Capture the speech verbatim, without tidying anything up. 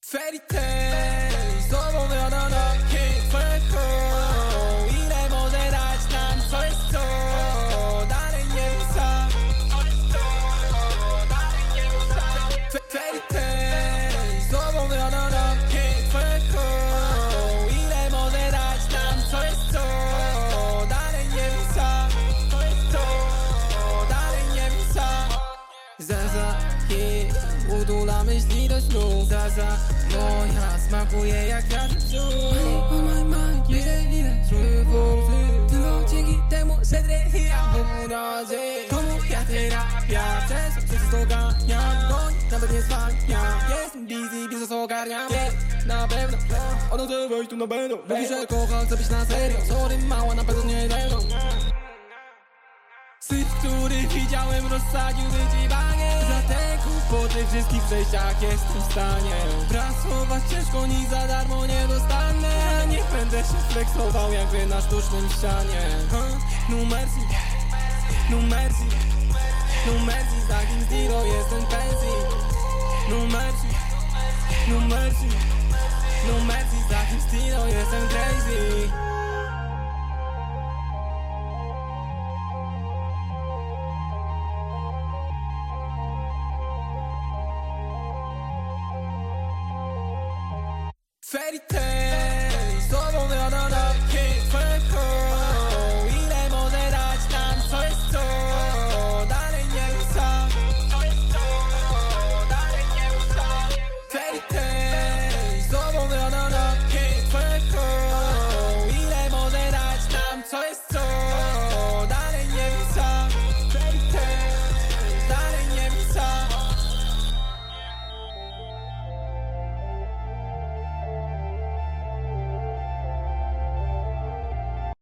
Fairy tale, z tobą wiadomo, hit twoje. Ile może dać nam, co jest co? Dalej nie wiem sam. Fairy tale, z tobą wiadomo, hit twoje. Ile może dać nam, co jest co? Dalej nie wiem sam. Co jest co? Dalej nie wiem sam. Zaza, hit, udula myśli do snu. Zaza, moja smakuje jak wiatr w brzuch. On my mind, widzę, widzę, czuję włosy. Tylko dzięki temu, że trenuję pomocy. Komu ja terapia, przez wszystko zdoganiam. Goń, nawet nie zwalniam. Jestem busy, biznes ogarniam. Na pewno, ona chce wejść tu na będą. Mówi, że kocha, chce być na serio. Sorry mała, na pewno nie ze mną. Syf, który widziałem, rozsadził wydziwanie. Za te kłopoty wszystkich przejściach jestem w stanie pracować ciężko, nic za darmo nie dostanę. Niech będę się flexował jakby na sztucznym ścianie. huh? No mercy, no mercy, no mercy. Za kim zero jestem pensji. No mercy, no mercy, no mercy. Za kim zero jestem crazy. Fairy tale.